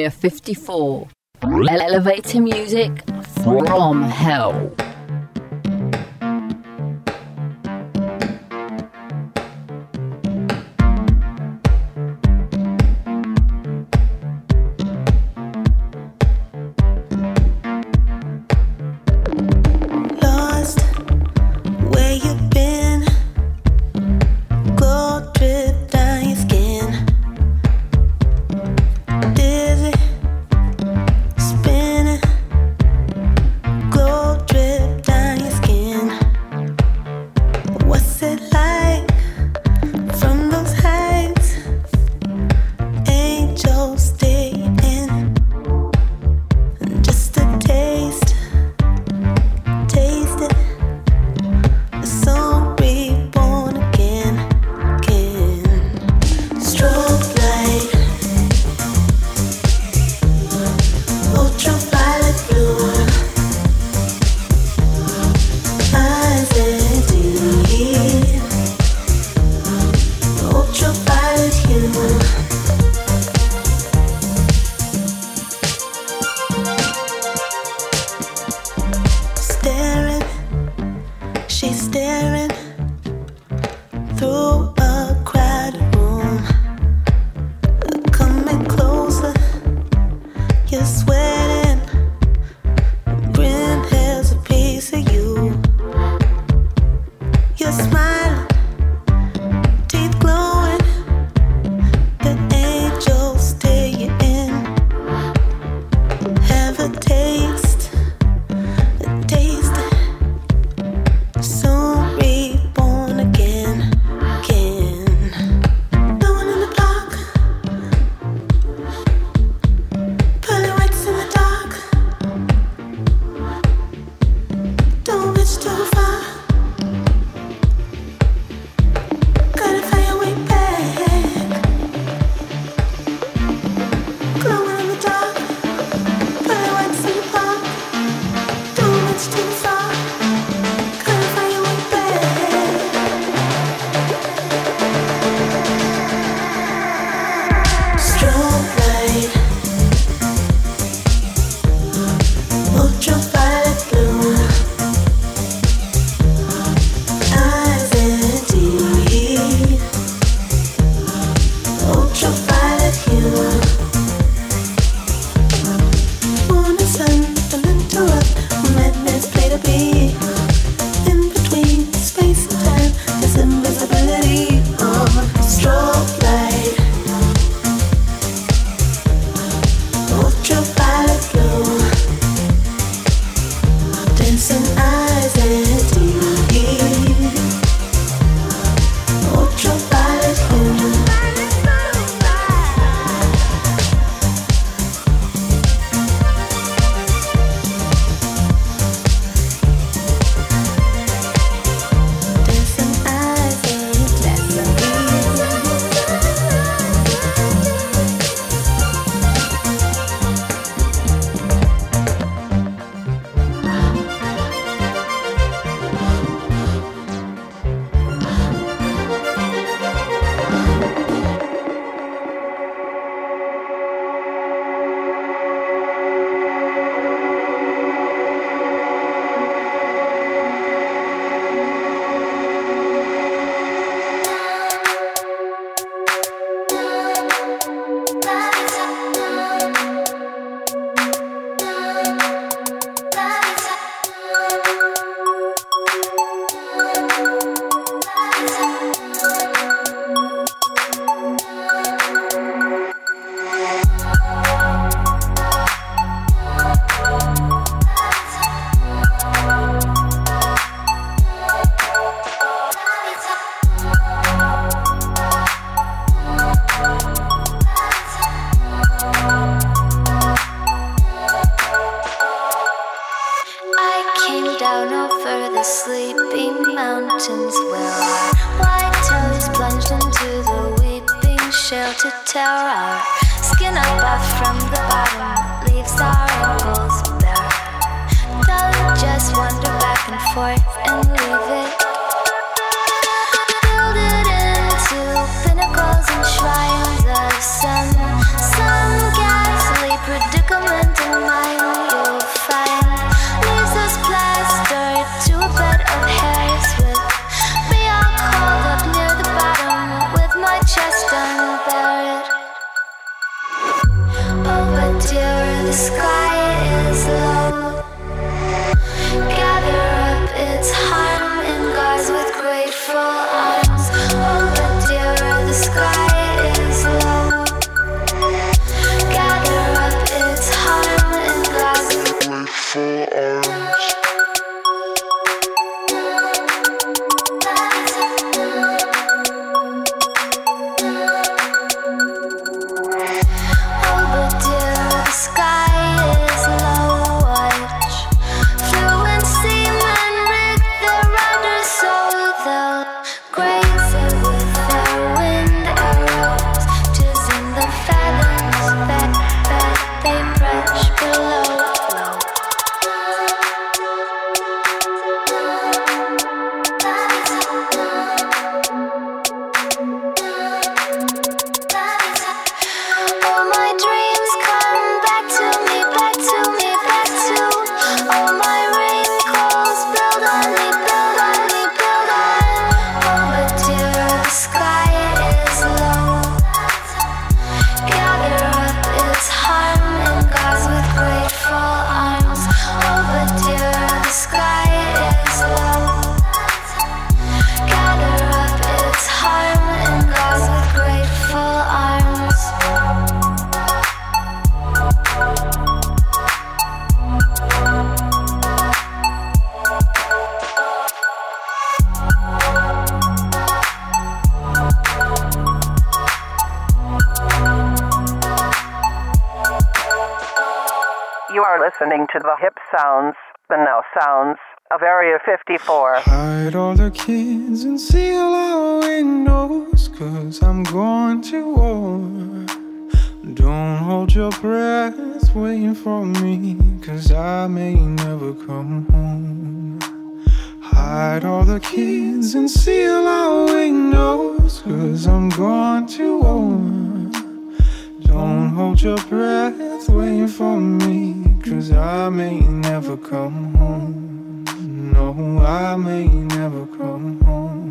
Area 54. Elevator music from hell. Pinnacles and shrines of some ghastly You are listening to the hip sounds, the now sounds of Area 54. Hide all the kids and seal our windows, 'cause I'm going to war. Don't hold your breath waiting for me, 'cause I may never come home. Hide all the kids and seal our windows, 'cause I'm going to war. Don't hold your breath waiting for me, 'cause I may never come home. No, I may never come home.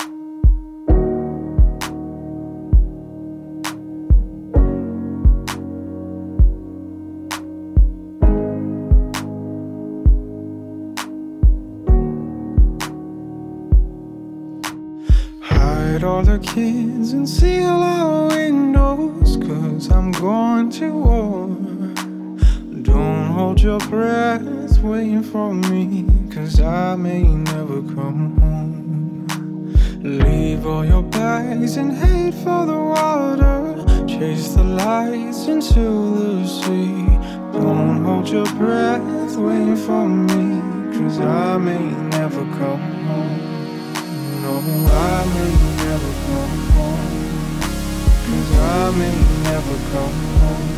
Hide all the kids and seal our windows, 'cause I'm going to war. Don't hold your breath waiting for me, 'cause I may never come home. Leave all your bags and head for the water. Chase the lights into the sea. Don't hold your breath waiting for me, 'cause I may never come home. No, I may never come home, 'cause I may never come home.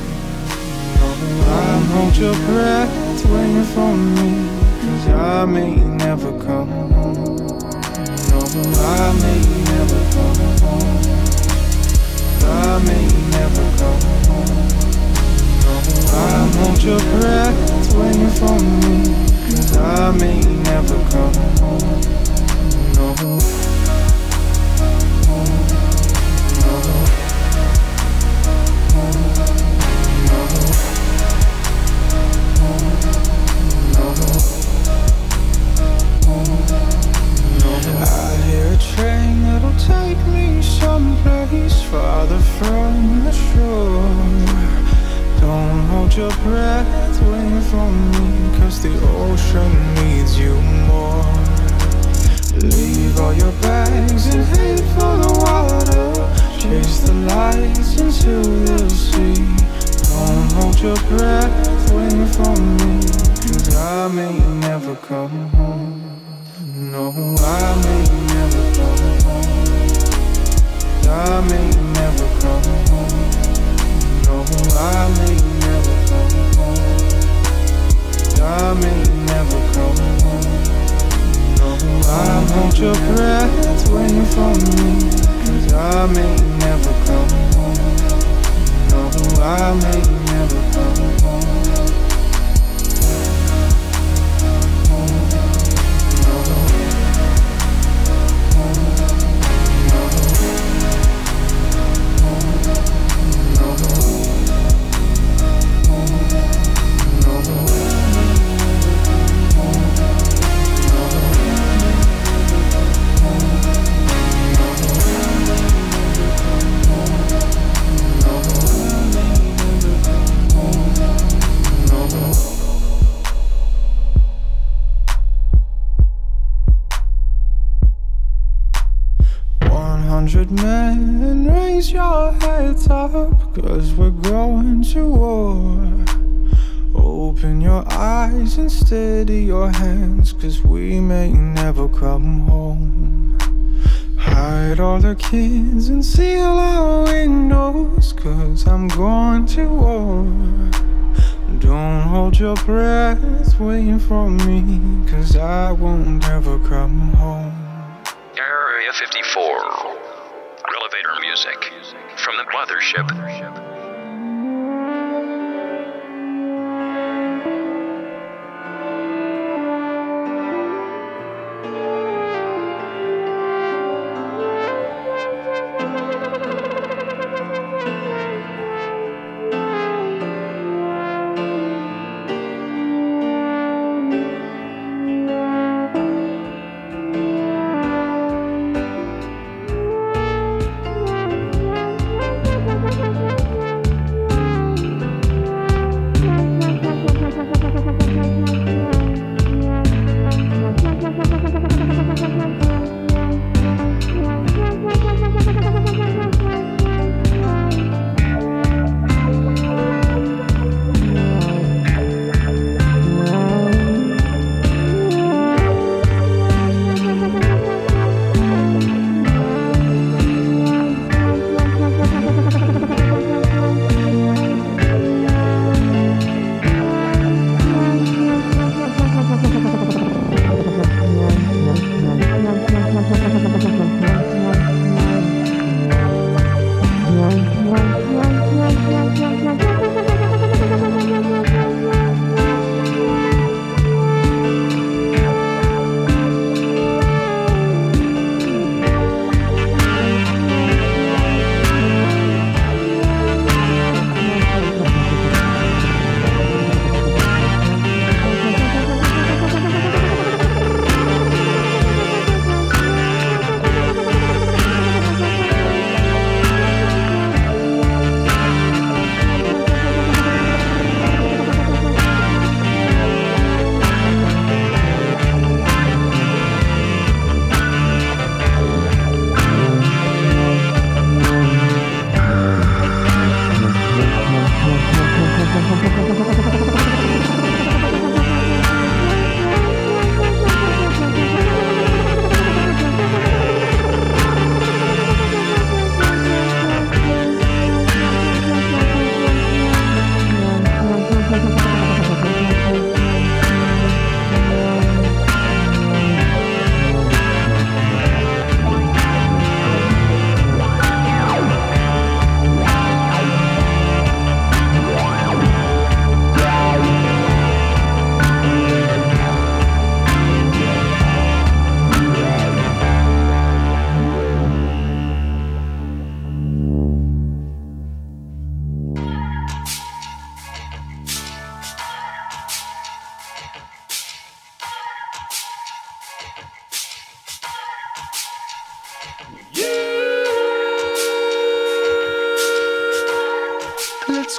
Hold your breath waiting for me, 'cause I may never come home. No, I may never come home. I may never come home. No, hold your breath waiting for me, 'cause I may never come home. No, no. I hear a train that'll take me someplace farther from the shore. Don't hold your breath waiting for me, 'cause the ocean needs you more. Leave all your bags and head for the water. Chase the lights into the sea. Don't hold your breath waiting for me, 'cause I may never come home. No, I may never come home. I may never come home. No, I may never come home. I may never come home. No, I hold your breath waiting for me, 'cause I may never come home. No, I may never come home. Men, raise your heads up, 'cause we're going to war. Open your eyes and steady your hands, 'cause we may never come home. Hide all the kids and seal our windows, 'cause I'm going to war. Don't hold your breath waiting for me, 'cause I won't ever come home. Area 54. Elevator music from the mothership.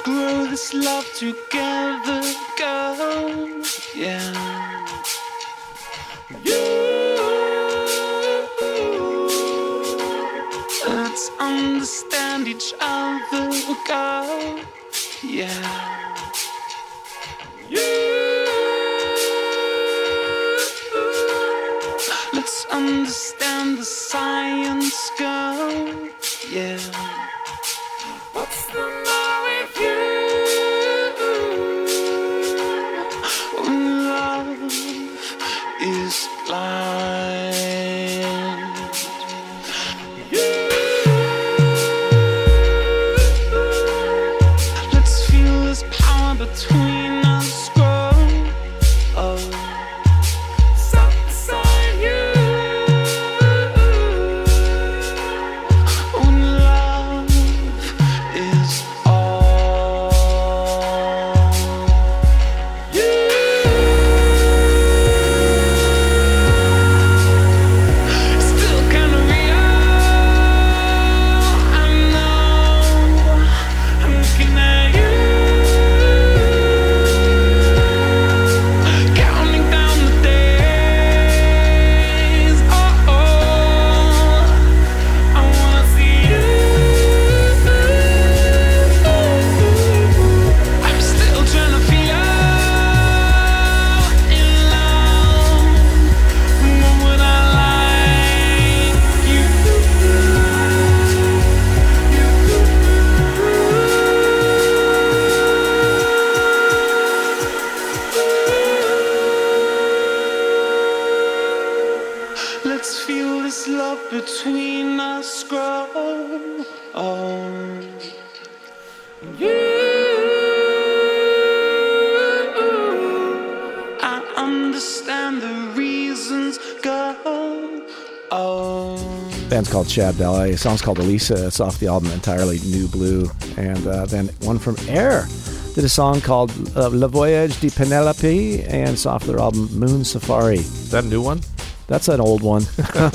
grow this love together, girl. Yeah. Let's understand each other, girl. Yeah. Let's understand the science, girl. Yeah. What's the matter with you? When love is blind. Let's feel this power between us, girl. Oh. Let's feel this love between us grow. Oh. I understand the reasons, girl. Oh. Band's called Chad Ballet. Song's called Elisa. It's off the album Entirely New Blue. And then one from Air did a song called Le Voyage de Penelope, and it's off their album Moon Safari. Is that a new one? That's an old one.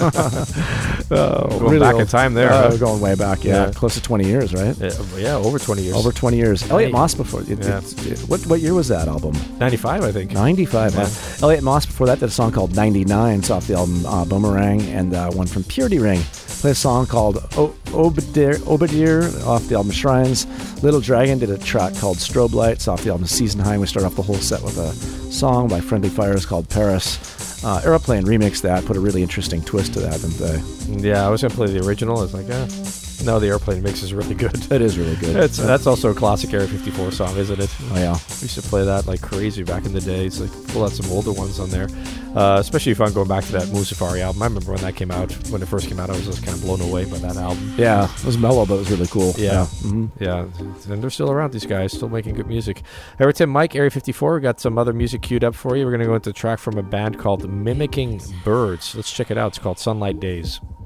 Going really back old. in time there. Huh? Going way back, yeah. Close to 20 years, right? Yeah, over 20 years. Over 20 years. Elliot Moss before. Yeah. What year was that album? 95, I think. 95, yeah. Elliot Moss before that did a song called 99. It's off the album Boomerang, and one from Purity Ring. Play a song called Obadir off the album Shrines. Little Dragon did a track called Strobe Lights off the album Season High. We start off the whole set with a song by Friendly Fires called Paris. Aeroplane remixed that, put a really interesting twist to that, didn't they? Yeah, I was going to play the original. I was like, no, the Airplane mix is really good. It is really good. That's also a classic Area 54 song, isn't it? Oh, yeah. We used to play that like crazy back in the day. It's like pull out some older ones on there. Especially if I'm going back to that Moon Safari album. I remember when that came out. When it first came out, I was just kind of blown away by that album. Yeah, it was mellow, but it was really cool. Yeah. Mm-hmm. Yeah. And they're still around, these guys, still making good music. Hey, we're Tim Mike, Area 54. We got some other music queued up for you. We're going to go into a track from a band called Mimicking Birds. Let's check it out. It's called Sunlight Days.